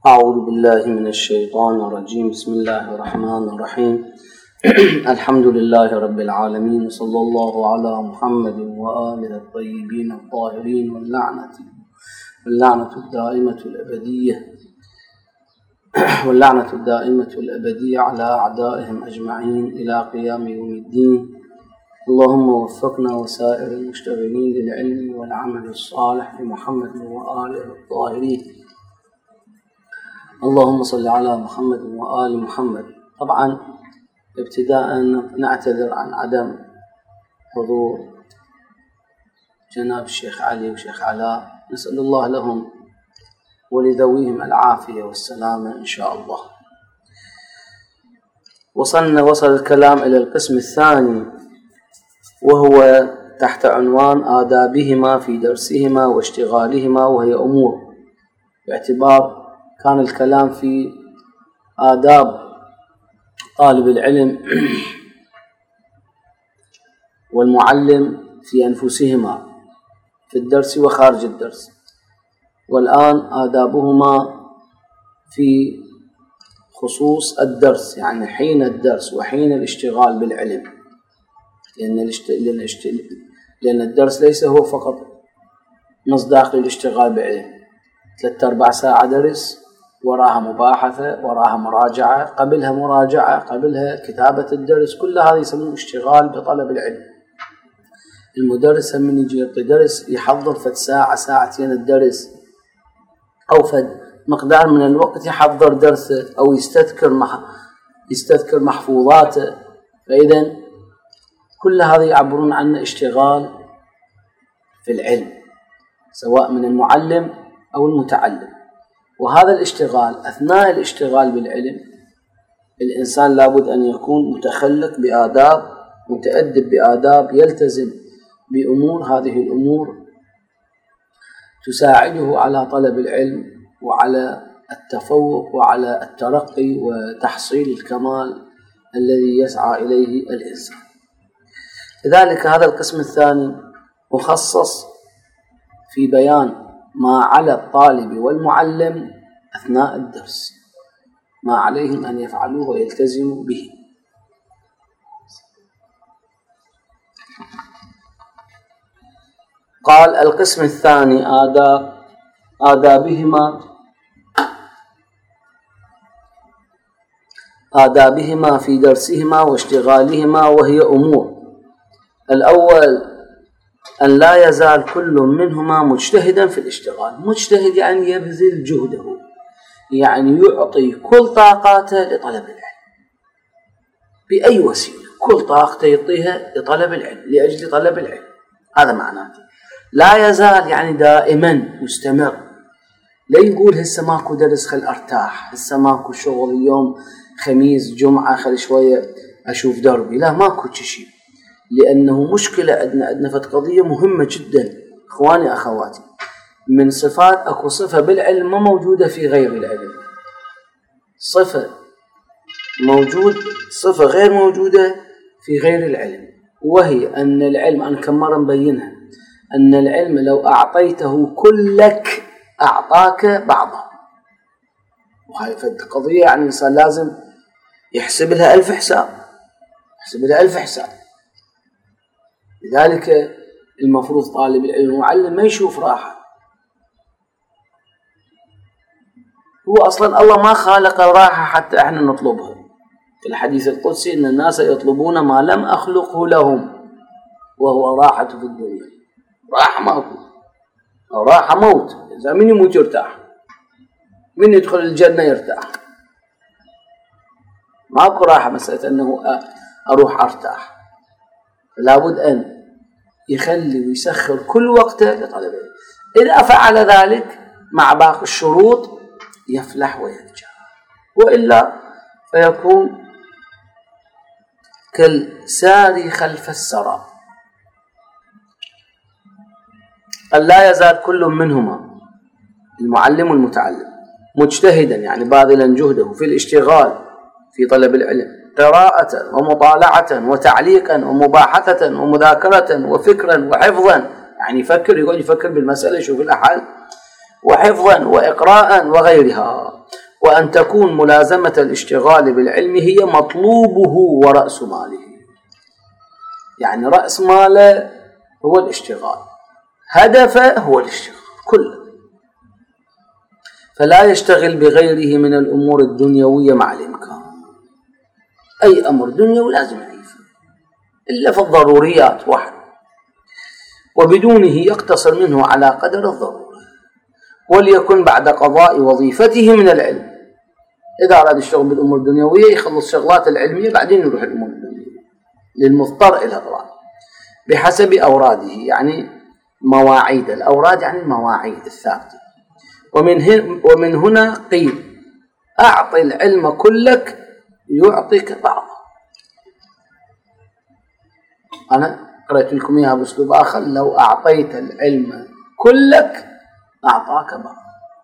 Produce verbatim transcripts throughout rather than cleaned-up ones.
أعوذ بالله من الشيطان الرجيم. بسم الله الرحمن الرحيم. الحمد لله رب العالمين، صلى الله على محمد وآله الطيبين الطاهرين، واللعنة واللعنة الدائمة الأبدية واللعنة الدائمة الأبدية على أعدائهم أجمعين إلى قيام يوم الدين. اللهم وفقنا وسائر المشتغلين للعلم والعمل الصالح لمحمد وآله الطاهرين. اللهم صل على محمد وآل محمد. طبعا ابتداء نعتذر عن عدم حضور جناب الشيخ علي والشيخ علاء، نسأل الله لهم ولذويهم العافية والسلامة إن شاء الله. وصلنا وصل الكلام إلى القسم الثاني، وهو تحت عنوان آدابهما في درسهما واشتغالهما، وهي أمور باعتبار كان الكلام في آداب طالب العلم والمعلم في أنفسهما في الدرس وخارج الدرس، والآن آدابهما في خصوص الدرس، يعني حين الدرس وحين الاشتغال بالعلم، لأن, الاشت... لأن, الاشت... لأن الدرس ليس هو فقط مصداق للاشتغال بالعلم. ثلاثة أربع ساعة درس، وراها مباحثة، وراها مراجعة، قبلها مراجعة، قبلها كتابة الدرس، كل هذا يسمونه اشتغال بطلب العلم. المدرس من يجي يعطي درس يحضر فد ساعة ساعتين الدرس، أو فد مقدار من الوقت يحضر درسه، أو يستذكر مح... يستذكر محفوظاته. فإذا كل هذا يعبرون عنه اشتغال في العلم، سواء من المعلم أو المتعلم. وهذا الاشتغال أثناء الاشتغال بالعلم الإنسان لابد أن يكون متخلق بآداب، متأدب بآداب، يلتزم بأمور، هذه الأمور تساعده على طلب العلم وعلى التفوق وعلى الترقي وتحصيل الكمال الذي يسعى إليه الإنسان. لذلك هذا القسم الثاني مخصص في بيان ما على الطالب والمعلم أثناء الدرس، ما عليهم أن يفعلوه ويلتزموا به. قال القسم الثاني آداب آدابهما آدابهما في درسهما واشتغالهما، وهي أمور: الأول أن لا يزال كل منهما مجتهدا في الاشتغال. مجتهد يعني يبذل جهده، يعني يعطي كل طاقاته لطلب العلم بأي وسيلة، كل طاقته يعطيها لطلب العلم، لأجل طلب العلم. هذا معناته لا يزال، يعني دائما مستمر. لا يقول هسه ماكو درس خل أرتاح، هسه ماكو شغل، اليوم خميس جمعة خل شوية أشوف دربي، لا، ماكو شيء. لأنه مشكلة عندنا عندنا فت قضية مهمة جدا إخواني أخواتي، من صفات أكو صفة بالعلم ما موجودة في غير العلم، صفة موجود صفة غير موجودة في غير العلم، وهي أن العلم، أنا كم مرة مبينها، أن العلم لو أعطيته كلك أعطاك بعضه. وهي فت قضية يعني الإنسان لازم يحسب لها ألف حساب، يحسب لها ألف حساب. لذلك المفروض طالب العلم المعلم ما يشوف راحة. هو أصلا الله ما خالق الراحة حتى احنا نطلبها. في الحديث القدسي إن الناس يطلبون ما لم أخلقه لهم، وهو راحة في الدنيا. راحة ماكو، أو راحة موت. إذا من يموت يرتاح، من يدخل الجنة يرتاح. ماكو راحة مسألة أنه أروح أرتاح. لابد أن يخلي ويسخر كل وقته لطلب العلم. إذا فعل ذلك مع باقي الشروط يفلح وينجح، وإلا فيكون كالساري خلف السراب. قال لا يزال كل منهما، المعلم والمتعلم، مجتهدا يعني باذلا جهده في الاشتغال في طلب العلم، قراءة ومطالعة وتعليقا ومباحثة ومذاكرة وفكرا وحفظا، يعني يفكر، يقعد يفكر بالمسألة، يشوف الأحال، وحفظا وإقراء وغيرها، وأن تكون ملازمة الاشتغال بالعلم هي مطلوبه ورأس ماله. يعني رأس ماله هو الاشتغال، هدفه هو الاشتغال كله، فلا يشتغل بغيره من الأمور الدنيوية مع الإمكان. أي أمر دنيوي لازم يعرفه إلا في الضروريات واحد، وبدونه يقتصر منه على قدر الضرورة، وليكن بعد قضاء وظيفته من العلم. إذا أراد الشغل بالأمور الدنيوية يخلص شغلات العلمية بعدين يروح الأمور الدنيوية للمضطر إلى الإضرار بحسب أوراده، يعني مواعيد الأوراد يعني المواعيد الثابتة. ومن, ومن هنا قيل أعطي العلم كلك يعطيك بعضه. أنا قرأت لكم إياها بأسلوب آخر: لو أعطيت العلم كلك أعطاك بعض.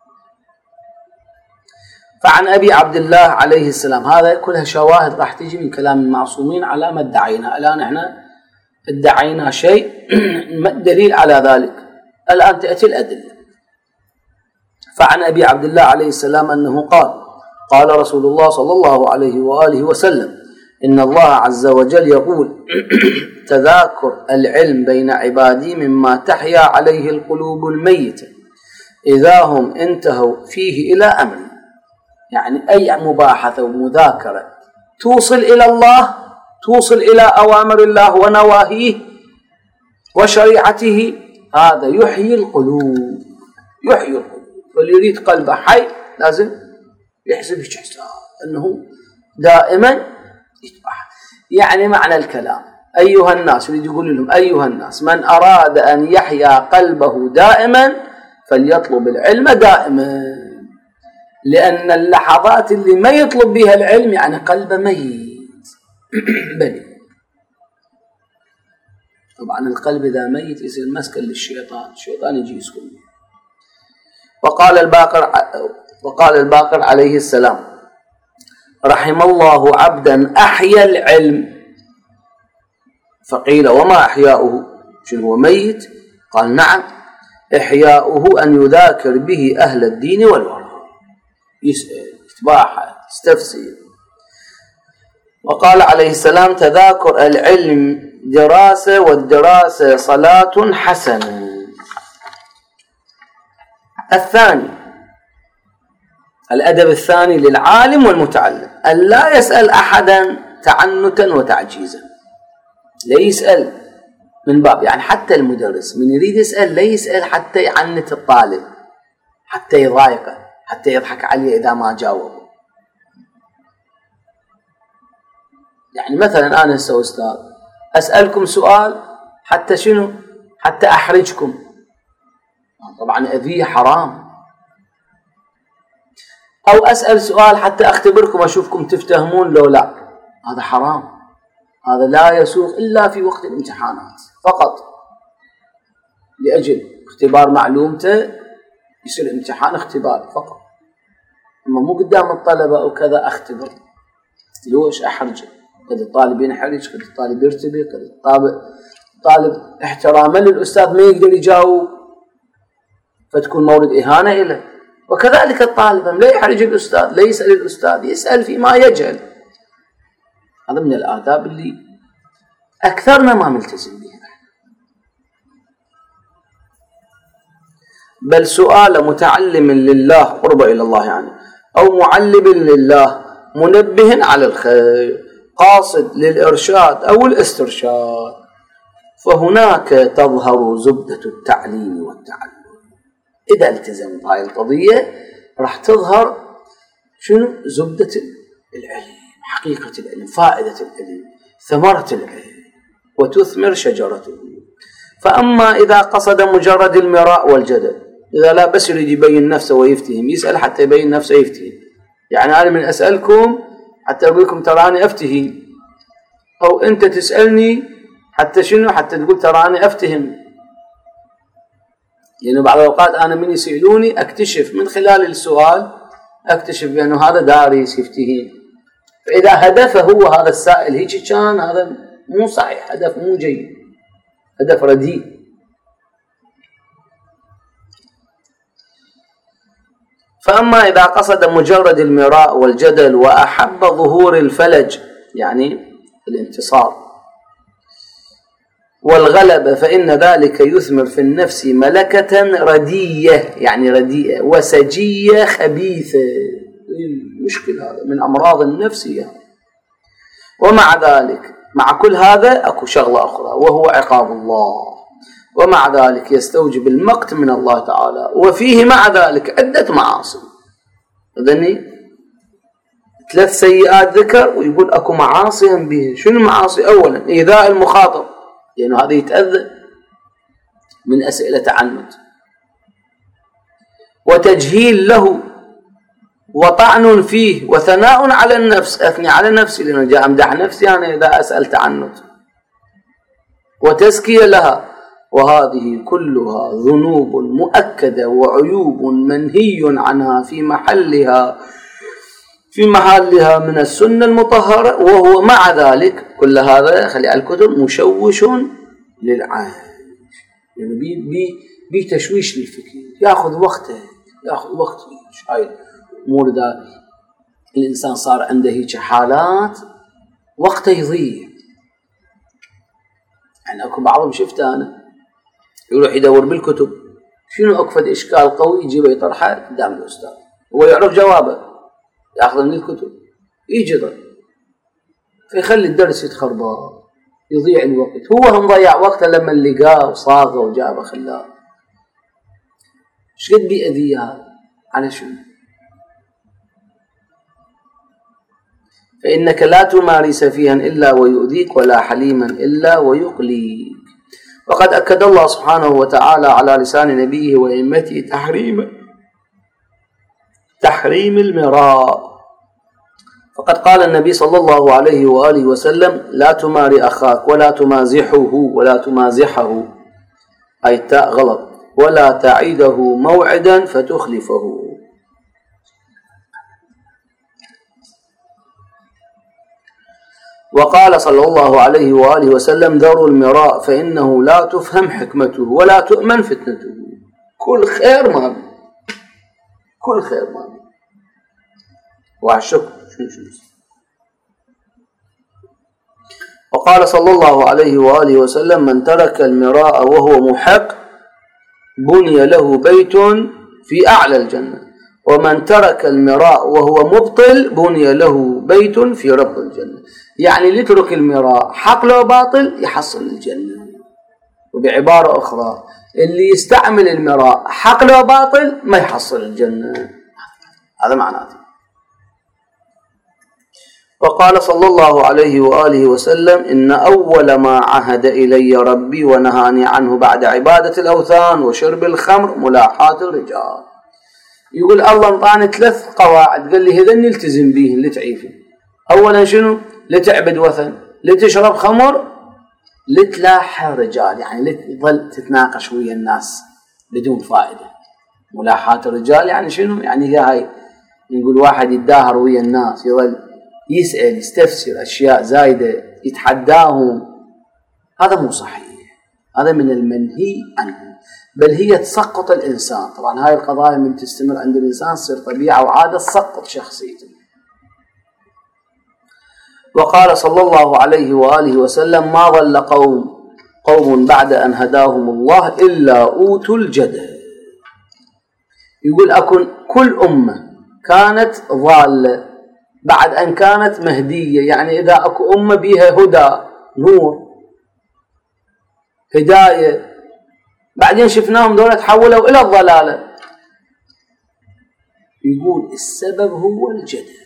فعن أبي عبد الله عليه السلام، هذا كلها شواهد راح تيجي من كلام المعصومين على ما ادعينا. الآن احنا ادعينا شيء ما الدليل على ذلك؟ الآن تأتي الأدلة. فعن أبي عبد الله عليه السلام أنه قال: قال رسول الله صلى الله عليه وآله وسلم: إن الله عز وجل يقول: تذاكر العلم بين عبادي مما تحيا عليه القلوب الميتة إذا هم انتهوا فيه إلى أمر. يعني أي مباحثة ومذاكرة توصل إلى الله، توصل إلى أوامر الله ونواهيه وشريعته، هذا يحيي القلوب، يحيي القلوب. فاللي يريد قلبه حي لازم يحسب حساب أنه دائما يتبع. يعني معنى الكلام أيها الناس، يريد يقول لهم أيها الناس، من أراد أن يحيا قلبه دائما فليطلب العلم دائما، لأن اللحظات اللي ما يطلب بها العلم يعني قلبه ميت بني. طبعا القلب إذا ميت يصير مسكن للشيطان، الشيطان يجي يسكن. وقال الباقر وقال الباقر عليه السلام: رحم الله عبدا أحيا العلم. فقيل: وما أحياؤه؟ شنو هو ميت؟ قال: نعم، إحياؤه أن يذاكر به أهل الدين والورع، يسأل، يتباحث، يستفسر. وقال عليه السلام: تذاكر العلم دراسة، والدراسة صلاة حسنة. الثاني، الأدب الثاني للعالم والمتعلم أن لا يسأل أحدا تعنتا وتعجيزا. لا يسأل من باب، يعني حتى المدرس من يريد يسأل لا يسأل حتى يعنت الطالب، حتى يضايقه، حتى يضحك عليه إذا ما جاوب. يعني مثلا أنا هسه أستاذ أسألكم سؤال حتى شنو؟ حتى أحرجكم، طبعا أذية حرام. أو أسأل سؤال حتى أختبركم أشوفكم تفتهمون لو لا، هذا حرام. هذا لا يسوق إلا في وقت الامتحانات فقط، لأجل اختبار معلومته يصير امتحان اختبار فقط، أما مو قدام الطلبة أو كذا أختبر. ليش أحرجه؟ قد الطالب ينحرج، قد الطالب يرتبك، قد الطالب طالب احتراما للأستاذ ما يقدر يجاوب فتكون مورد إهانة إله. وكذلك الطالب لا يحرج الأستاذ، لا يسأل الأستاذ، يسأل فيما يجهل. هذا من الآداب اللي أكثرنا ما ملتزم بها. بل سؤال متعلم لله قرب إلى الله يعني، أو معلم لله منبه على الخير قاصد للإرشاد أو الاسترشاد، فهناك تظهر زبدة التعليم والتعلم. إذا التزم بهاي القضية راح تظهر شنو؟ زبدة العلم، حقيقة العلم، فائدة العلم، ثمرة العلم، وتثمر شجرته. فأما إذا قصد مجرد المراء والجدل، إذا لا بس يريد يبين نفسه ويفتهم، يسأل حتى يبين نفسه يفتهم. يعني أنا من أسألكم حتى أقول لكم تراني أفتهم، أو أنت تسألني حتى شنو؟ حتى تقول تراني أفتهم. لأنه يعني بعض الأوقات أنا من يسألوني أكتشف من خلال السؤال أكتشف بأنه هذا دارس يفتهم. فإذا هدفه هو هذا السائل هيك كان، هذا مو صحيح، هدف مو جيد، هدف رديء. فأما إذا قصد مجرد المراء والجدل وأحب ظهور الفلج يعني الانتصار والغلبة فإن ذلك يثمر في النفس ملكة ردية يعني رديئة وسجية خبيثة. المشكلة هذا من أمراض النفسية. ومع ذلك مع كل هذا أكو شغلة أخرى وهو عقاب الله، ومع ذلك يستوجب المقت من الله تعالى، وفيه مع ذلك عدة معاصي. إذن ثلاث سيئات ذكر ويقول أكو معاصي هم به. شنو معاصي؟ أولا إيذاء المخاطب لأنه يعني هذا يتأذى من أسئلة تعنت، وتجهيل له، وطعن فيه، وثناء على النفس، أثني على نفسي لأنه جاء أمدح نفسي أنا إذا أسأل تعنت، وتزكية لها. وهذه كلها ذنوب مؤكدة وعيوب منهي عنها في محلها في محلها من السنة المطهرة. وهو مع ذلك كل هذا خلي على الكتب مشوش للعين يعني بي بي بتشويش للفكر، يأخذ وقته يأخذ وقته. هاي أمور ذا الإنسان صار عنده هيك حالات وقته يضيع. يعني أكو بعضهم شفته أنا يروح يدور بالكتب شنو أكفد إشكال قوي يجيبه يطرحه قدام الأستاذ، هو يعرف جوابه يأخذ من الكتب يجري فيخلي الدرس يتخربط يضيع الوقت. هو هم ضيع وقته لما لقاه وصاغه وجابه خلاه. ايش قد بيأذيه على شنو؟ فإنك لا تماري سفيها إلا ويؤذيك ولا حليما إلا ويقليك. وقد أكد الله سبحانه وتعالى على لسان نبيه وأئمته تحريم تحريم المراء. فقد قال النبي صلى الله عليه وآله وسلم لا تماري أخاك ولا تمازحه ولا تمازحه أي تاء غلط ولا تعيده موعدا فتخلفه. وقال صلى الله عليه وآله وسلم ذروا المراء فإنه لا تفهم حكمته ولا تؤمن فتنته. كل خير ما بي. كل خير ما بي. وعشق شنو شنو. وقال صلى الله عليه وآله وسلم من ترك المراء وهو محق بني له بيت في أعلى الجنة، ومن ترك المراء وهو مبطل بني له بيت في رب الجنة. يعني اللي يترك المراء حق له باطل يحصل الجنة. وبعبارة أخرى اللي يستعمل المراء حق له باطل ما يحصل الجنة. هذا معناته. وقال صلى الله عليه وآله وسلم إن أول ما عهد إلي ربي ونهاني عنه بعد عبادة الأوثان وشرب الخمر ملاحاة الرجال. يقول الله انطاني ثلاث قواعد قال لي هذا نلتزم به اللي تعيفه. أولا شنو؟ لتعبد وثن، لتشرب خمر، لتلاحى رجال يعني لتظل تتناقش ويا الناس بدون فائدة. ملاحاة الرجال يعني شنو؟ يعني هي هاي يقول واحد يتداهر ويا الناس يظل يسأل يستفسر أشياء زايدة يتحداهم، هذا مو صحيح. هذا من المنهي عنه، بل هي تسقط الإنسان. طبعا هاي القضايا من تستمر عند الإنسان تصير طبيعة وعادة تسقط شخصيته. وقال صلى الله عليه وآله وسلم ما ضل قوم قوم بعد أن هداهم الله إلا أوتوا الجدل. يقول أكن كل أمة كانت ضالة بعد أن كانت مهدية. يعني إذا أكو أمة بيها هدى نور هداية بعدين شفناهم دولة تحولوا إلى الضلالة. يقول السبب هو الجدل،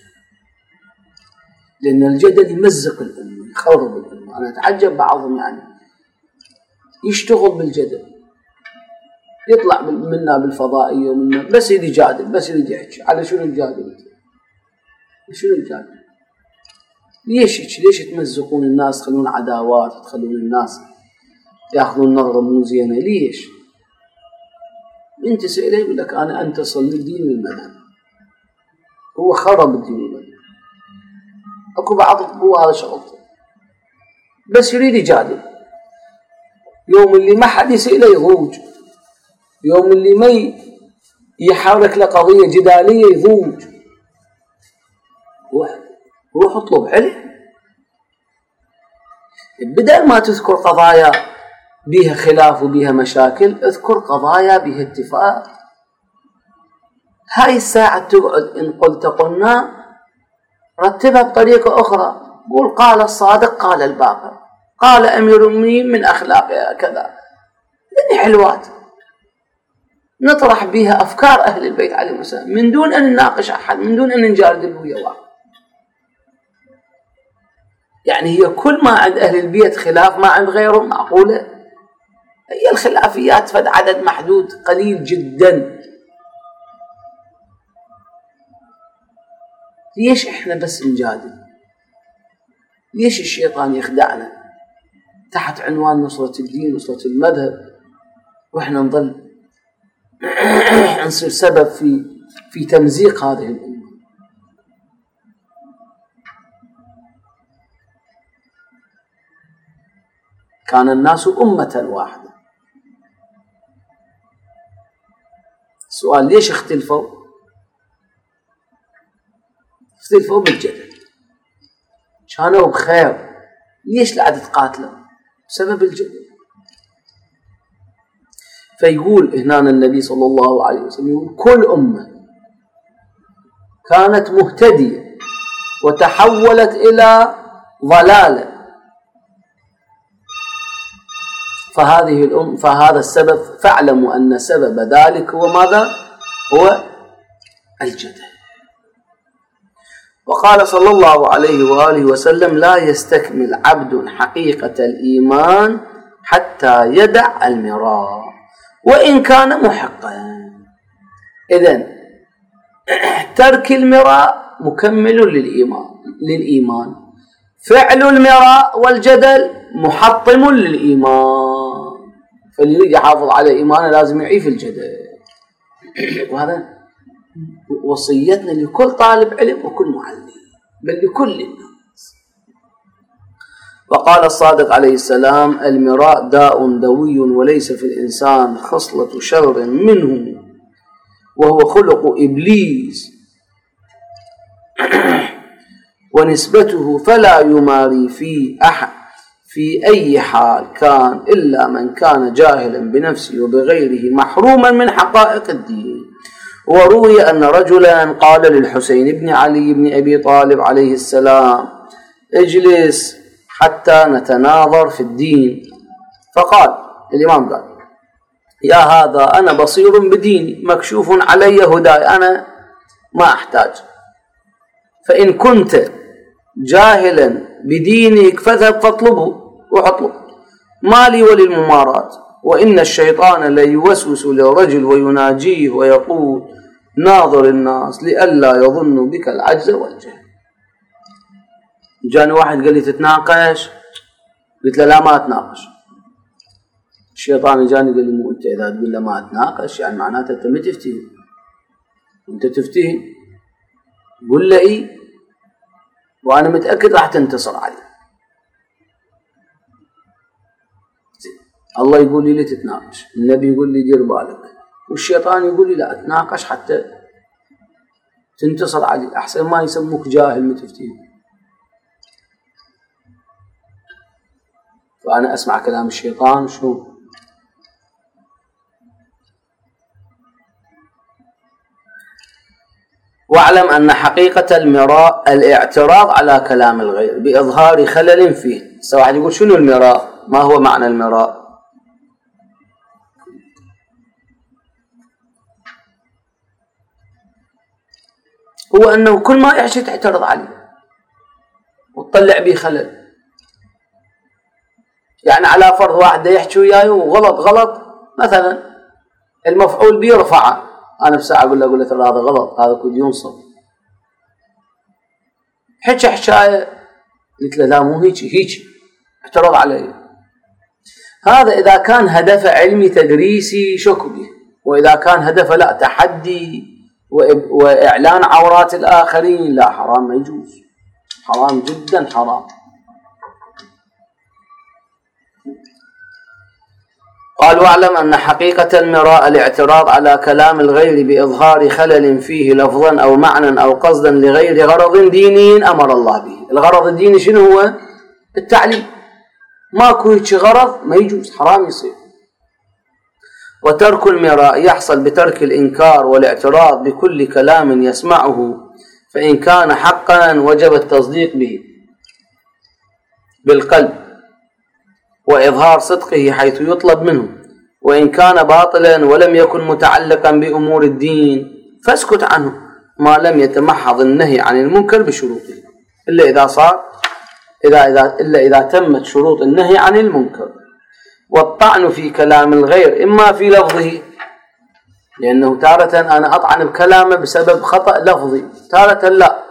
لأن الجدل يمزق الأمة يخرب الأمة. أنا أتعجب بعضهم يعني يشتغل بالجدل، يطلع منا بالفضائية ومنا بس يدي جادل بس يدي يحكي. على شنو الجادل؟ شنو الجادل؟ ليش ليش تمزقون الناس، تخلون عداوات، تخلون الناس ياخذون نظرة مو زينة؟ ليش؟ انت سئله يقول لك انا انتصر للدين والمذهب. هو خرب الدين والمذهب. اكو بعض هو هذا شغلته بس يريد يجادل. يوم اللي ما حد يسئله يغوج، يوم اللي ما يحرك له قضية جدالية يضوج، روح روح اطلب علم، بدل ما تذكر قضايا بيها خلاف وبيها مشاكل اذكر قضايا بيها اتفاق. هاي الساعة تقعد إن قلت قلنا رتبها بطريقة أخرى، قول قال الصادق قال الباقر قال أمير المؤمنين من أخلاقها كذا، لأن حلوات نطرح بها أفكار أهل البيت عليهم السلام من دون أن نناقش أحد، من دون أن نجادل ويا واحد. يعني هي كل ما عند أهل البيت خلاف ما عند غيرهم معقولة؟ هي الخلافيات فد عدد محدود قليل جدا. ليش إحنا بس نجادل؟ ليش الشيطان يخدعنا تحت عنوان نصرة الدين نصرة المذهب، وإحنا نظل نصير سبب في في تمزيق هذه الأمة؟ كان الناس أمة واحدة. السؤال ليش اختلفوا؟ اختلفوا بالجدل، كانوا بخير، ليش لا تقاتلوا؟ بسبب الجدل. فيقول هنا النبي صلى الله عليه وسلم يقول كل أمة كانت مهتدية وتحولت إلى ضلالة، فهذه الأم فهذا السبب فاعلموا أن سبب ذلك هو ماذا؟ هو الجدل. وقال صلى الله عليه وآله وسلم لا يستكمل عبد حقيقة الإيمان حتى يدع المراء وإن كان محقا. إذن ترك المراء مكمل للإيمان للإيمان فعل المراء والجدل محطم للإيمان. فاللي يريد يحافظ على إيمانه لازم يعيف الجدل. وهذا وصيتنا لكل طالب علم وكل معلم، بل لكل الناس. وقال الصادق عليه السلام المراء داء دوي وليس في الإنسان خصلة شر منه وهو خلق إبليس ونسبته فلا يماري في أحد في أي حال كان إلا من كان جاهلا بنفسه وبغيره محروما من حقائق الدين. وروي أن رجلا قال للحسين بن علي بن أبي طالب عليه السلام اجلس حتى نتناظر في الدين، فقال الإمام قال يا هذا أنا بصير بديني مكشوف علي هداي، أنا ما أحتاج، فإن كنت جاهلا بدينك فاذهب فاطلبه واطلب ما لي وللممارات، وإن الشيطان ليوسوس للرجل ويناجيه ويقول ناظر الناس لئلا يظنوا بك العجز والجهل. جاني واحد قال لي تتناقش، قلت له لا ما أتناقش. الشيطان جاني قال لي مو أنت إذا تقول له ما أتناقش يعني معناته أنت ما تفتيه، أنت تفتيه قل له إيه وأنا متأكد راح تنتصر عليه. الله يقول لي لا تتناقش، النبي يقول لي دير بالك، والشيطان يقول لي لا اتناقش حتى تنتصر عليه، أحسن ما يسموك جاهل متفتين. فأنا أسمع كلام الشيطان شو؟ واعلم أن حقيقة المراء الاعتراض على كلام الغير بإظهار خلل فيه. سواحد يقول شنو المراء؟ ما هو معنى المراء؟ هو أنه كل ما يحكي تعترض عليه وتطلع به خلل. يعني على فرض واحد يحكي وياي وغلط غلط مثلا المفعول به رفعه، أنا بساعة أقول له أقول له ترى هذا غلط، هذا كود ينصب. حكي حكاية قلت له لا مو هيك هيك، اعترض علي. هذا إذا كان هدف علمي تدريسي شك به، وإذا كان هدف لا تحدي وإعلان عورات الآخرين لا حرام، ما يجوز، حرام جدا حرام. قال: واعلم أن حقيقة المراء الاعتراض على كلام الغير بإظهار خلل فيه لفظا أو معنى أو قصدا لغير غرض ديني أمر الله به. الغرض الديني شنو هو؟ التعليم. ماكو هيك غرض ما يجوز، حرام يصير. وترك المراء يحصل بترك الإنكار والاعتراض بكل كلام يسمعه، فإن كان حقا وجب التصديق به بالقلب وإظهار صدقه حيث يطلب منه، وإن كان باطلا ولم يكن متعلقا بأمور الدين فاسكت عنه ما لم يتمحض النهي عن المنكر بشروطه، إلا إذا صار إذا إذا إلا إذا تمت شروط النهي عن المنكر. والطعن في كلام الغير إما في لفظه، لأنه تارة أنا أطعن بكلامه بسبب خطأ لفظي، تارة لا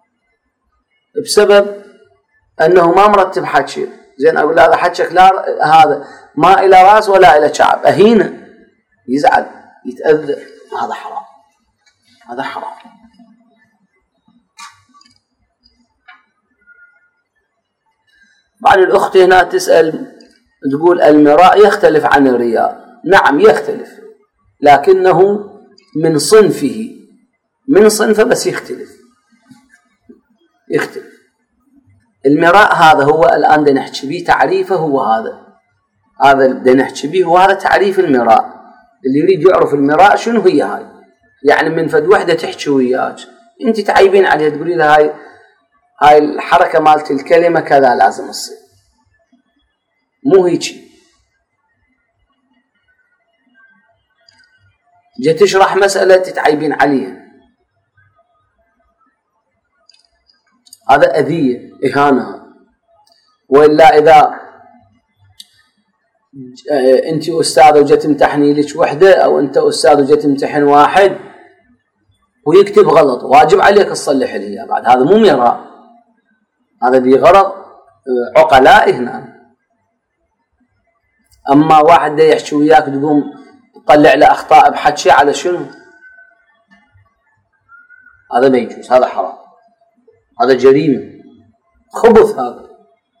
بسبب أنه ما مرتب حكي. زين أقول هذا حكيك لا، هذا ما إلى رأس ولا إلى شعب، أهينه يزعل يتأذى، هذا حرام، هذا حرام. بعد الأخت هنا تسأل تقول: المراء يختلف عن الرياء. نعم يختلف، لكنه من صنفه، من صنفه بس يختلف يختلف المراء هذا هو الآن دا نحكي به تعريفه، هو هذا هذا دا نحكي به، وهذا تعريف المراء. اللي يريد يعرف المراء شنو هي هاي، يعني من فد وحدة تحكي وياك انت تعيبين عليها تقولي لها هاي هاي الحركة مالت الكلمة كذا لازم تصير، مو هيجي. جيت تشرح مسألة تتعيبين عليها، هذا أذية إهانة. وإلا إذا أنت أستاذ وجت تمتحني لك وحدة، أو أنت أستاذ وجت تمتحن واحد ويكتب غلط، واجب عليك تصلح لي بعد، هذا مو مراء، هذا بغرض عقلاء هنا. أما واحد دا يحكي وياك تقوم تطلع له أخطاء بحكي على شنو؟ هذا ما يجوز، هذا حرام، هذا جريمة، خبث هذا.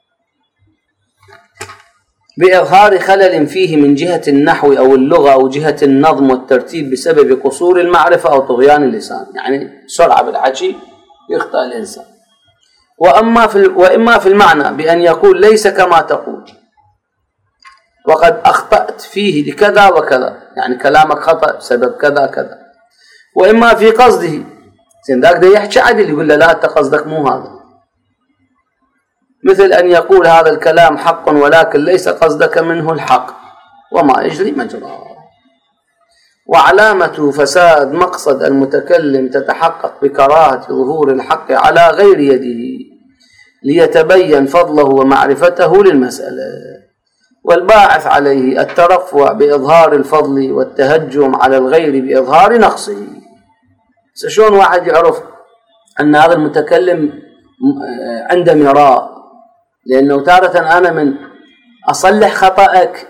بإظهار خلل فيه من جهة النحو أو اللغة أو جهة النظم والترتيب بسبب قصور المعرفة أو طغيان اللسان، يعني سرعة بالحكي يخطأ الإنسان. وأما في وإما في المعنى بأن يقول ليس كما تقول وقد أخطأت فيه لكذا وكذا، يعني كلامك خطأ بسبب كذا كذا. وإما في قصده، زين ذاك ده يحكي عدل يقول له لا أنت قصدك مو هذا، مثل أن يقول هذا الكلام حق ولكن ليس قصدك منه الحق، وما يجري مجراه. وعلامة فساد مقصد المتكلم تتحقق بكراهة ظهور الحق على غير يده ليتبين فضله ومعرفته للمسألة، والباعث عليه الترفع بإظهار الفضل والتهجم على الغير بإظهار نقصه. شلون واحد يعرف أن هذا المتكلم عنده مراء؟ لأنه تارة أنا من أصلح خطأك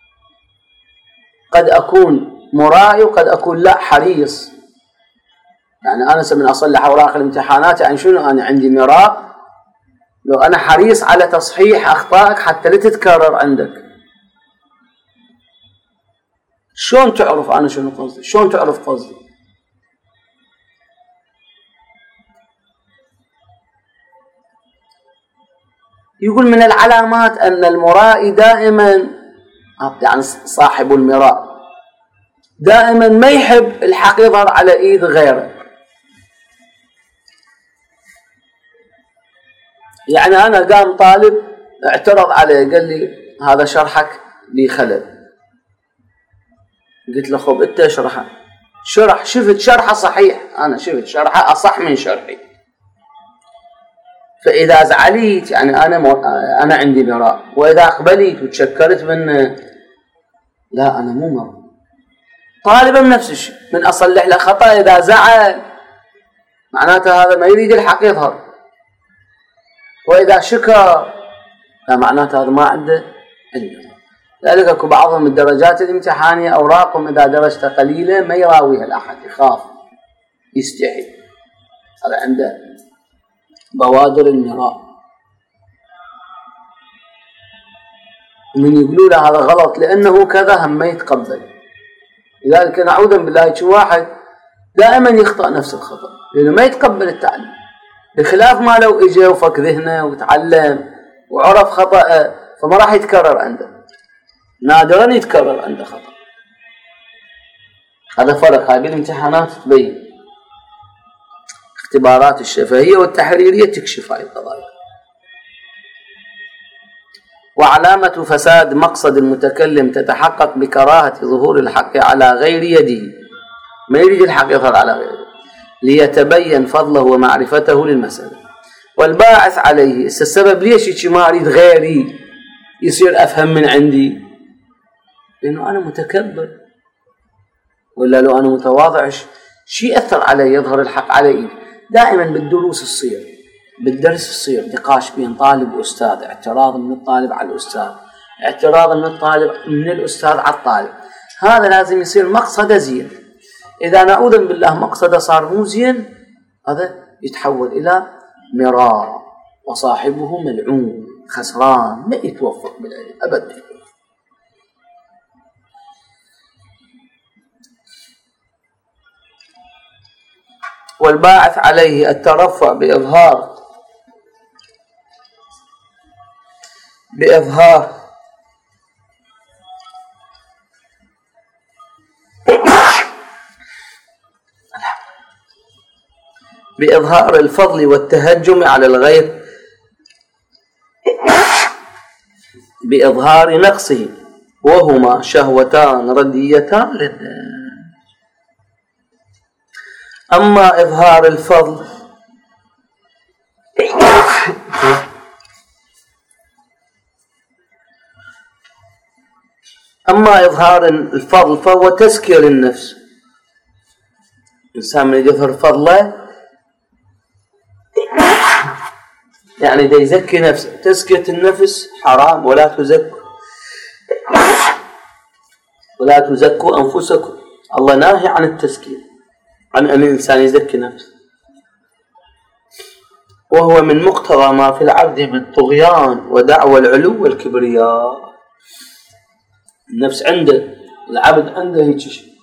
قد أكون مرائي وقد أكون لا حريص، يعني أنا من أصلح أوراق الامتحانات، يعني شنو أنا عندي مراء؟ لو أنا حريص على تصحيح أخطائك حتى لا تتكرر عندك. شلون تعرف أنا شنو قصدي؟ شلون تعرف قصدي؟ يقول من العلامات أن المرائي دائما، يعني صاحب المراء دائما ما يحب الحق يظهر على إيد غيره. يعني أنا قام طالب اعترض علي قال لي هذا شرحك لي خلل، قلت له خب انت اشرحه، شرح شفت شرحه صحيح، انا شفت شرحه اصح من شرحي، فاذا زعليت يعني انا مو... انا عندي براء، واذا اقبليت وتشكرت منه لا انا مو مر. طالبا نفس الشيء، من اصلح له خطا اذا زعل معناته هذا ما يريد الحق يظهر، واذا شكر لا معناته هذا ما عنده علم. ذلك اكو بعضهم الدرجات الامتحانية اوراقهم اذا درجتها قليلة ما يراويها الاحد، يخاف يستحي، هذا عنده بوادر المراء. ومن يقولوا له هذا غلط لأنه كذا هم ما يتقبل. لذلك نعوذا بالله شو واحد دائما يخطأ نفس الخطأ لأنه ما يتقبل التعليم، بخلاف ما لو إجا وفك ذهنه وتعلم وعرف خطأه فما راح يتكرر عنده، نادرا يتكرر عنده خطأ. هذا فرق. هاي بالامتحانات تبين، اختبارات الشفهية والتحريرية تكشف هاي القضايا. وعلامة فساد مقصد المتكلم تتحقق بكراهة ظهور الحق على غير يده، ما يريد الحق يظهر على غيره ليتبين فضله ومعرفته للمسألة. والباعث عليه السبب ليش ما أريد غيري يصير أفهم من عندي، لأنه أنا متكبر، ولا لو أنا متواضع شي يأثر علي يظهر الحق علي. دائما بالدروس الصير، بالدرس الصير نقاش بين طالب وأستاذ، اعتراض من الطالب على الأستاذ، اعتراض من الطالب من الأستاذ على الطالب، هذا لازم يصير مقصد زين. إذا نعوذا بالله مقصده صار مو زين هذا يتحول إلى مراء، وصاحبه ملعون خسران، ما يتوفق بالعلم أبدا. والباعث عليه الترفع بإظهار بإظهار بإظهار الفضل والتهجم على الغير بإظهار نقصه، وهما شهوتان رديتان للناس. أما إظهار الفضل أما إظهار الفضل فهو تزكية للنفس. الإنسان من يظهر فضله يعني ده يزكي نفسه. تزكية النفس حرام، ولا تزكوا ولا تزكوا أنفسكم. الله ناهي عن التزكية، عن أن الإنسان يزكي نفسه، وهو من مقتضى ما في العبد من طغيان ودعوى العلو والكبرياء. النفس عنده، العبد عنده هيك شيء.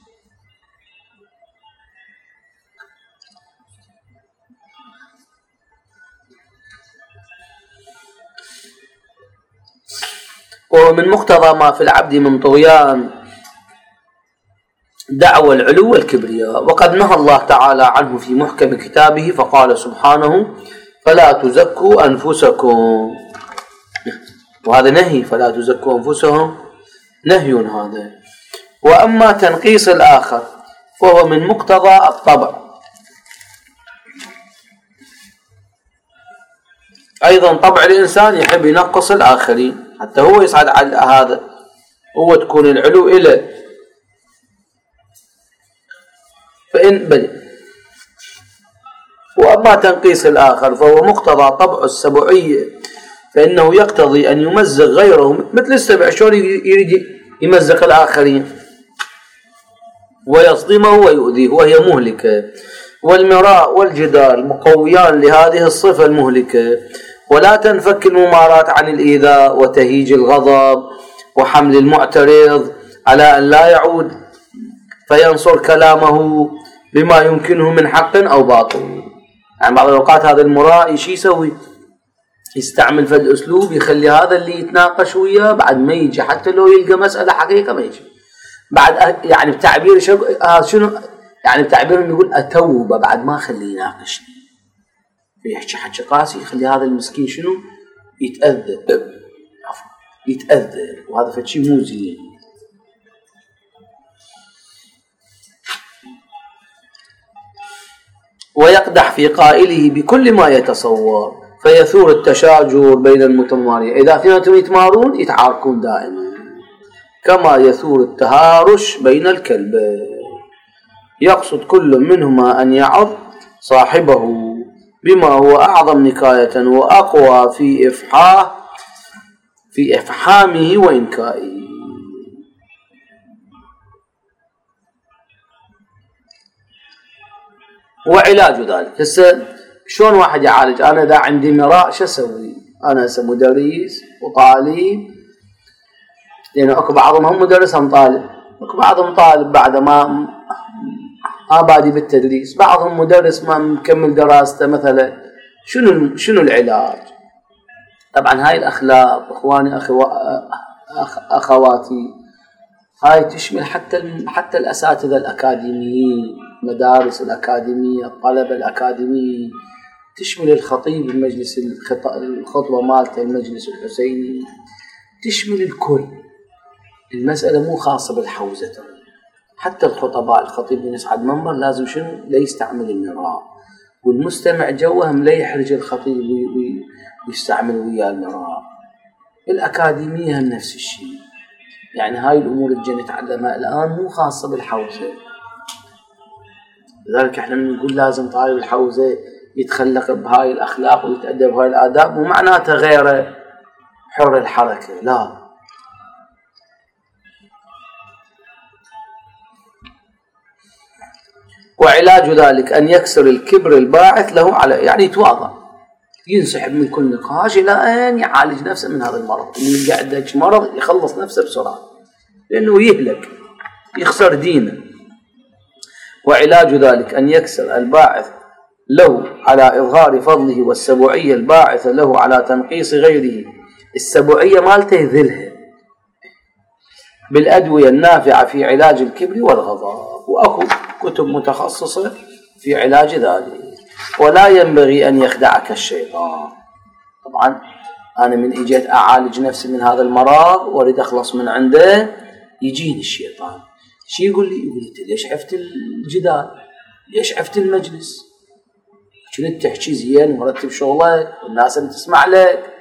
وهو من مقتضى ما في العبد من طغيان دعوى العلو والكبرياء، وقد نهى الله تعالى عنه في محكم كتابه فقال سبحانه فلا تزكوا أنفسكم، وهذا نهي، فلا تزكوا أنفسهم نهي هذا. وأما تنقيص الآخر فهو من مقتضى الطبع، أيضا طبع الإنسان يحب ينقص الآخرين حتى هو يصعد على هذا، هو تكون العلو إله. فإن بل وأما تنقيص الآخر فهو مقتضى طبع السبعية، فإنه يقتضي أن يمزق غيره، مثل السبع شلون يريد يمزق الآخرين ويصدمه ويؤذيه وهي مهلكة. والمراء والجدال مقويان لهذه الصفة المهلكة، ولا تنفك الممارات عن الإيذاء وتهيج الغضب وحمل المعترض على أن لا يعود فينصر كلامه بما يمكنه من حق أو باطل. يعني بعض الأوقات هذا المراء شي يسوي؟ يستعمل فد أسلوب يخلي هذا اللي يتناقش وياه بعد ما يجي، حتى لو يلقى مسألة حقيقة ما يجي بعد. يعني بتعبير شنو يعني بتعبير يقول أتوبة بعد ما خليه يناقشني، يحكي حكي قاسي يخلي هذا المسكين شنو يتأذى يتأذى وهذا فد شيء مو زين. ويقدح في قائله بكل ما يتصور فيثور التشاجر بين المتمارين. إذا اثنيناتهم يتمارون يتعاركون دائما، كما يثور التهارش بين الكلب. يقصد كل منهما أن يعظ صاحبه بما هو أعظم نكاية وأقوى في إفحاه في إفحامه وإنكائه. وعلاج ذلك هسه شلون واحد يعالج؟ أنا إذا عندي مراء شو أسوي؟ أنا هسه مدرس وطالب لأنه أكو بعضهم هم مدرسهم طالب، أكو بعضهم طالب بعد ما ما بادي بالتدريس، بعضهم مدرس ما مكمل دراسته مثلا. شنو شنو العلاج؟ طبعا هاي الأخلاق إخواني أخو أخ أخواتي هاي تشمل حتى حتى الأساتذة الأكاديميين، مدارس الأكاديمية، الطلبة الأكاديميين، تشمل الخطيب المجلس الخطبة مالته المجلس الحسيني، تشمل الكل. المسألة مو خاصة بالحوزة، حتى الخطباء الخطيب من يصعد منبر لازم شنو لا يستعمل المراء، والمستمع جوهم لا يحرج الخطيب ويستعمل وياه المراء. الأكاديمية هم نفس الشيء. يعني هاي الأمور اللي نتعلمها الآن مو خاصة بالحوزة. لذلك احنا بنقول لازم طالب الحوزة يتخلق بهاي الأخلاق ويتأدب بهاي الآداب، ومعناته غيره حر الحركة، لا. وعلاج ذلك أن يكسر الكبر الباعث له على، يعني يتواضع، ينسحب من كل نقاش إلى أن يعالج نفسه من هذا المرض. اللي يقعدك مرض يخلص نفسه بسرعة، لأنه يهلك يخسر دينه. وعلاج ذلك أن يكسر الباعث له على إظهار فضله، والسبوعية الباعثة له على تنقيص غيره. السبوعية مالته يذلها بالأدوية النافعة في علاج الكبر والغضب، وأكو كتب متخصصة في علاج ذلك. ولا ينبغي أن يخدعك الشيطان. طبعا أنا من إجيت أعالج نفسي من هذا المرض وأريد أخلص من عنده، يجيني الشيطان شي يقول لي يقول لي ليش عفت الجدال، ليش عفت المجلس، كنت تحكي زين ومرتب شغلك والناس اللي تسمع لك،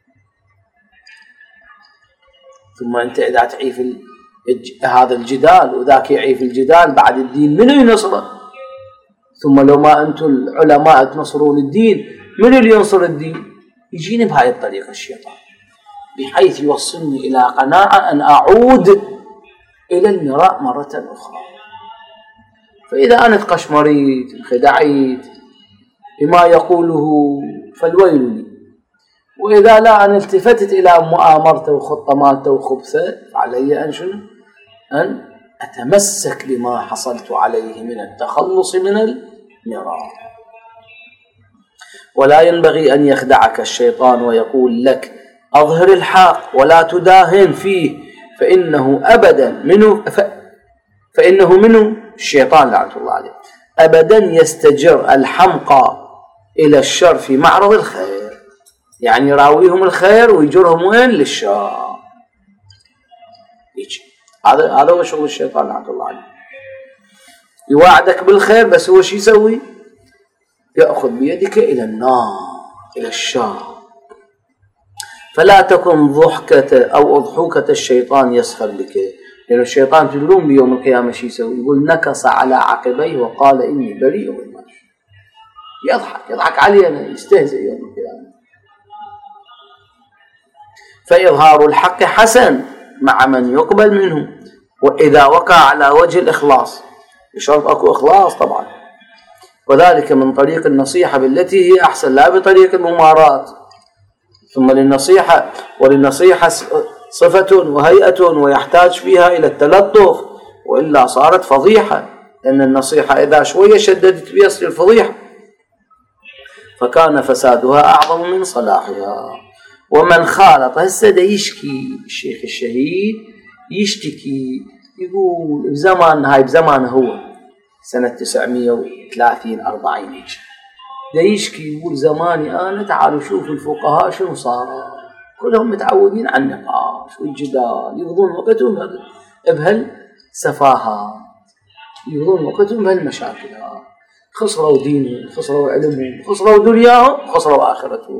ثم أنت إذا تعيف الج... هذا الجدال وذاك يعيف الجدال، بعد الدين منو ينصره؟ ثم لو ما أنتم العلماء تنصرون الدين، منو اللي ينصر الدين؟ يجيني بهاي الطريقة الشيطان، بحيث يوصلني إلى قناعة أن أعود إلى المراء مرة أخرى. فإذا أنا تقشمريت انخدعيت بما يقوله فالويل لي، وإذا لا أنا التفتت إلى مؤامرته وخطة مالته وخبثه، فعلي أن شنو؟ أن أتمسك بما حصلت عليه من التخلص من المراء. ولا ينبغي أن يخدعك الشيطان ويقول لك أظهر الحق ولا تداهن فيه، فإنه أبدا منه ف... فإنه منه الشيطان لعنة الله عليه أبدا يستجر الحمقى إلى الشر في معرض الخير، يعني يراويهم الخير ويجرهم وين؟ للشر. هذا هذا هو شغل الشيطان لعنة الله عليه، يوعدك بالخير بس هو شو يسوي؟ يأخذ بيدك إلى النار، إلى الشر. فلا تكن ضحكة أو أضحوكة الشيطان يسخر بك، لأن الشيطان تدرون بيوم القيامة شو يسوي؟ يقول نكص على عقبيه وقال إني بريء مما أشركتم. يضحك يضحك علينا، يستهزئ يوم القيامة. فإظهار الحق حسن مع من يقبل منه، وإذا وقع على وجه الإخلاص، بشرط أكو إخلاص طبعا، وذلك من طريق النصيحة بالتي هي أحسن، لا بطريق المماراة. ثم للنصيحة وللنصيحة صفة وهيئة ويحتاج فيها إلى التلطف، وإلا صارت فضيحة، لأن النصيحة إذا شوية شددت بها تصير الفضيحة، فكان فسادها أعظم من صلاحها. ومن خالط، هسه دا يشكي الشيخ الشهيد يشتكي، يقول بزمان هاي بزمانه هو سنة تسعمية وثلاثين أربعين هيك، دا يشكي يقول زماني أنا تعالوا شوفوا الفقهاء شنو صار، كلهم متعودين على النقاش والجدال، يقضون وقتهم بهالسفاهات، يقضون وقتهم بهالمشاكلات، خسروا دينهم، خسروا علمهم، خسروا دنياهم، خسروا آخرتهم.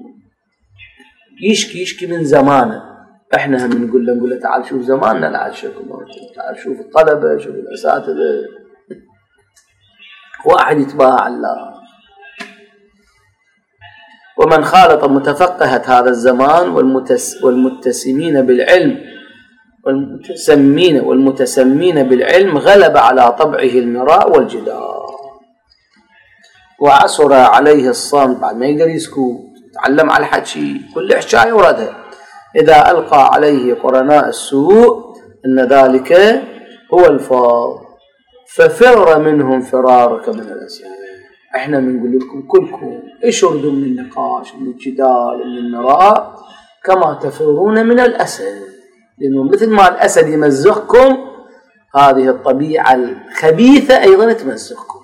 يشكي يشكي من زمانه. احنا هم نقول له نقول له تعال شوف زماننا، لا تشكوا، تعال شوف الطلبة، شوف الأساتذة، واحد يتباع الله. ومن خالط متفقهة هذا الزمان والمتس والمتسمين بالعلم والمتسمين والمتسمين بالعلم غلب على طبعه المراء والجدال، وعسر عليه الصمت، بعد ما يقدر يسكت، تعلم على الحكي، كل حكاية وردها، إذا ألقى عليه قرناء السوء أن ذلك هو الفاض، ففر منهم فرارك من الأسد. احنا بنقول لكم كلكم اشردوا من النقاش، من الجدال، من المراء كما تفرون من الأسد، لأنه مثل ما الأسد يمزقكم هذه الطبيعة الخبيثة أيضا تمزقكم.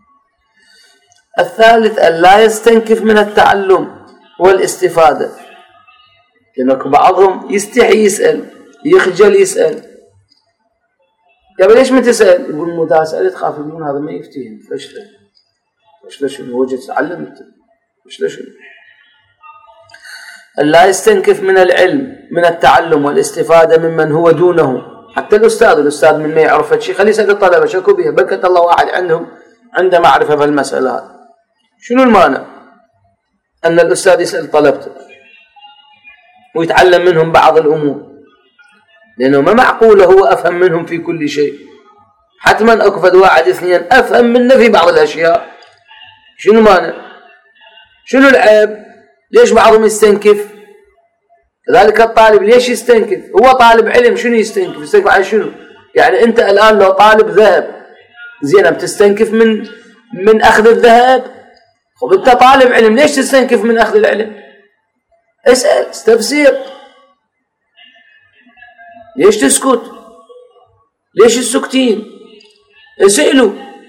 الثالث أن لا يستنكف من التعلم والاستفادة، لأنك بعضهم يستحي يسأل، يخجل يسأل. قبل ليش ما تسأل؟ يقول مو تسأل تخاف يقولون هذا ما يفتيهم. فشله فشله شنو؟ وجه تتعلم انت فشله شنو؟ لا يستنكف من العلم من التعلم والاستفادة ممن هو دونه. حتى الأستاذ الأستاذ من ما يعرف شيء خليه يسأل الطلبة شكو بها، بكت الله واحد عندهم عنده معرفة في المسألة هذه. شنو المانع أن الأستاذ يسأل طلبته ويتعلم منهم بعض الأمور، لأنه ما معقول هو أفهم منهم في كل شيء، حتما أكفد واحد اثنين أفهم منه في بعض الأشياء. شنو مانع؟ شنو العيب؟ ليش بعضهم يستنكف؟ كذلك الطالب ليش يستنكف؟ هو طالب علم، شنو يستنكف؟ يستنكف على شنو؟ يعني أنت الآن لو طالب ذهب زين بتستنكف من من أخذ الذهب؟ خب أنت طالب علم ليش تستنكف من أخذ العلم؟ اسأل، استفسر. ليش تسكت؟ ليش السكتين؟ اسألوا.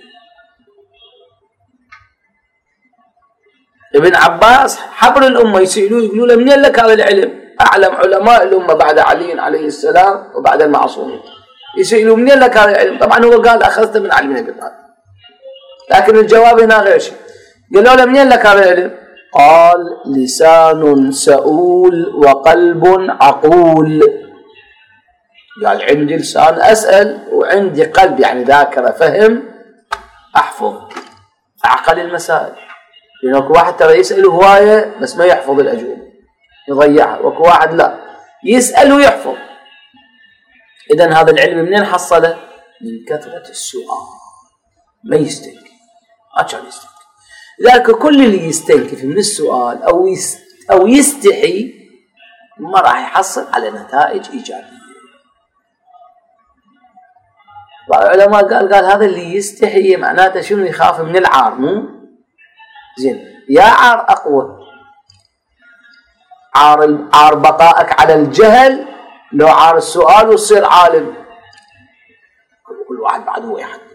ابن عباس حبر الأمة يسألوه يقولوا له منين لك هذا العلم؟ أعلم علماء الأمة بعد علي عليه السلام وبعد المعصومين، يسألوا منين لك هذا العلم؟ طبعا هو قال أخذت من علي بن أبي طالب، لكن الجواب هنا غير شيء. قالوا له منين لك هذا العلم؟ قال لسان سؤول وقلب عقول. قال عندي لسان أسأل وعندي قلب، يعني ذاكرة فهم أحفظ أعقل المسائل. لأنه واحد ترى يسأل هواية بس ما يحفظ الأجوبة يضيعها، وكو واحد لا يسأل ويحفظ. إذن هذا العلم منين حصله؟ من كثرة السؤال، ما يستنكف، ما كان يستنكف. لذلك كل اللي يستنكف من السؤال أو يست أو يستحي ما راح يحصل على نتائج إيجابية. بعض العلماء قال قال هذا اللي يستحي معناته شنو؟ يخاف من العار. مو زين، يا عار أقوى، عار عار بقائك على الجهل لو عار السؤال وتصير عالم. كل واحد بعد هو يحدد.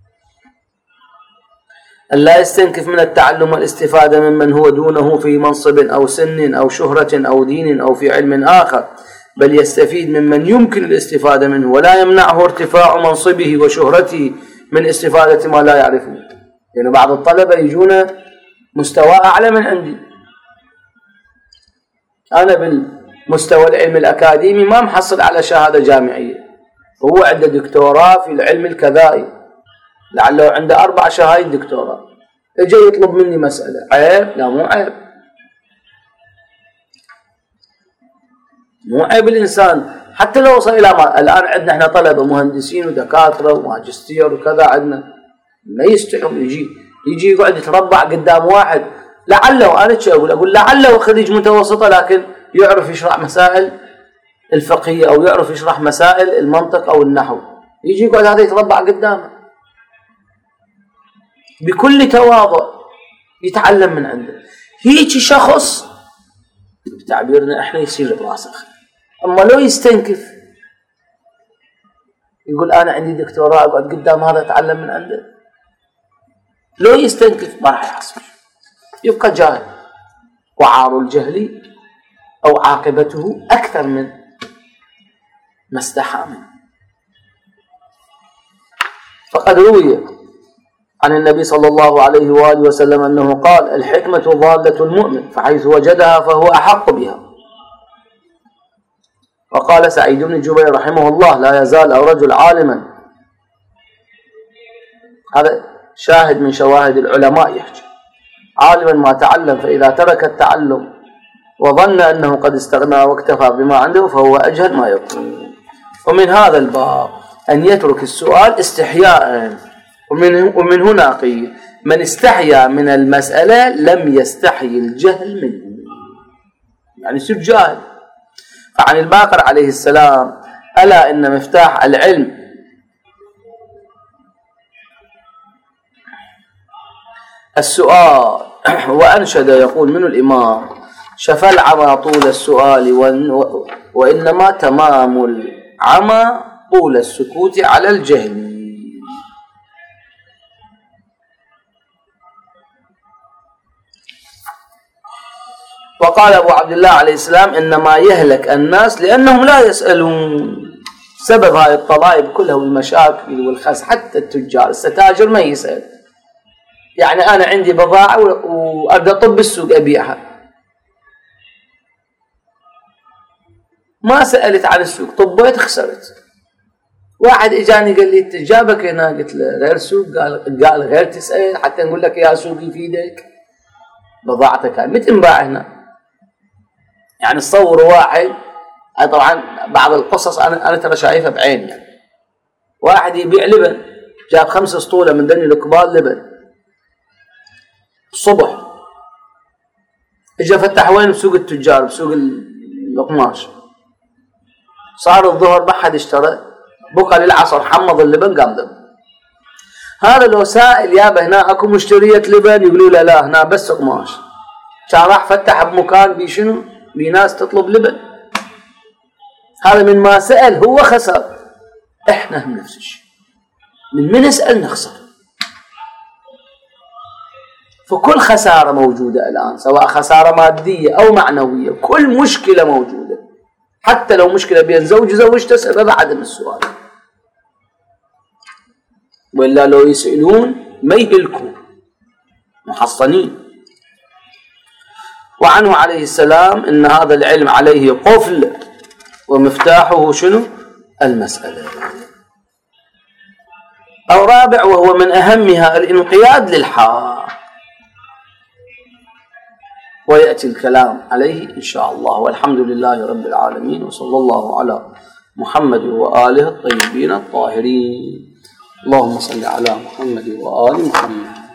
ألا يستنكف من التعلم والاستفادة ممن هو دونه في منصب أو سن أو شهرة أو دين أو في علم آخر، بل يستفيد ممن يمكن الاستفادة منه، ولا يمنعه ارتفاع منصبه وشهرته من استفادة ما لا يعرفه. لأن يعني بعض الطلبة يجون مستوى أعلى من عندي. أنا بالمستوى العلم الأكاديمي ما محصل على شهادة جامعية، هو عنده دكتوراه في العلم الكذائي، لعله عنده أربع شهايد دكتوراه، اجى يطلب مني مسألة. عيب؟ لا مو عيب، مو عيب الإنسان حتى لو وصل إلى ما الآن عندنا احنا طلبة مهندسين ودكاترة وماجستير وكذا، عندنا ما يستحون يجي يجي يقعد يتربع قدام واحد لعله، أنا شو أقول أقول لعله خريج متوسطة لكن يعرف يشرح مسائل الفقهية أو يعرف يشرح مسائل المنطق أو النحو، يجي يقعد هذا يتربع قدامه بكل تواضع يتعلم من عنده. هيك شخص بتعبيرنا احنا يصير براسخ. اما لو يستنكف يقول انا عندي دكتوراه اقعد قدام هذا اتعلم من عنده، لو يستنكف ما راح يحصل، يبقى جاهل، وعار الجهل او عاقبته اكثر من ما استحى منه. فقد روي عن النبي صلى الله عليه وآله وسلم أنه قال الحكمة ضالة المؤمن فحيث وجدها فهو أحق بها. وقال سعيد بن جبير رحمه الله لا يزال الرجل عالما، هذا شاهد من شواهد العلماء يحكي، عالما ما تعلم، فإذا ترك التعلم وظن أنه قد استغنى واكتفى بما عنده فهو أجهل ما يكون. ومن هذا الباب أن يترك السؤال استحياء، ومن, ومن هنا قيل من استحيا من المسألة لم يستحي الجهل منه، يعني يصير جاهل. فعن الباقر عليه السلام: ألا إن مفتاح العلم السؤال. وأنشد يقول من الإمام: شفى العمى طول السؤال، وإنما تمام العمى طول السكوت على الجهل. وقال أبو عبد الله عليه السلام: إنما يهلك الناس لأنهم لا يسألون. سبب هاي الطلائب كلها والمشاكل والخس، حتى التجار الستاجر ما يسأل. يعني أنا عندي بضاعة وأبدأ أطب السوق أبيعها، ما سألت عن السوق، طبيت خسرت. واحد إجاني قال لي: تجابك هنا؟ قلت له: غير سوق. قال قال غير تسأل حتى نقول لك يا سوق يفيدك، بضاعتك هاي متى نباع هنا؟ يعني تصور واحد، طبعا بعض القصص أنا أنا ترى شايفها بعيني. واحد يبيع لبن، جاب خمس اسطوله من ذني الكبار لبن الصبح، اجى فتح وين؟ بسوق التجار، بسوق القماش. صار الظهر ما حد اشترى، بقى للعصر حمض اللبن قام دم. هذا لو سائل يابا هنا اكو مشتريه لبن، يقولوا له لا هنا بس قماش. كان راح فتح بمكان بشنو؟ بناس تطلب لبن. هذا من ما سأل هو خسر. احنا هم نفس الشيء، من من نسأل نخسر. فكل خسارة موجودة الآن، سواء خسارة مادية أو معنوية، كل مشكلة موجودة. حتى لو مشكلة بين زوج وزوج تسأل، هذا عدم السؤال. وإلا لو يسألون ما يهلكوا محصنين. وعنه عليه السلام: إن هذا العلم عليه قفل ومفتاحه شنو؟ المسألة. أو رابع، وهو من أهمها الانقياد للحق، ويأتي الكلام عليه إن شاء الله. والحمد لله رب العالمين، وصلى الله على محمد وآله الطيبين الطاهرين. اللهم صل على محمد وآل محمد.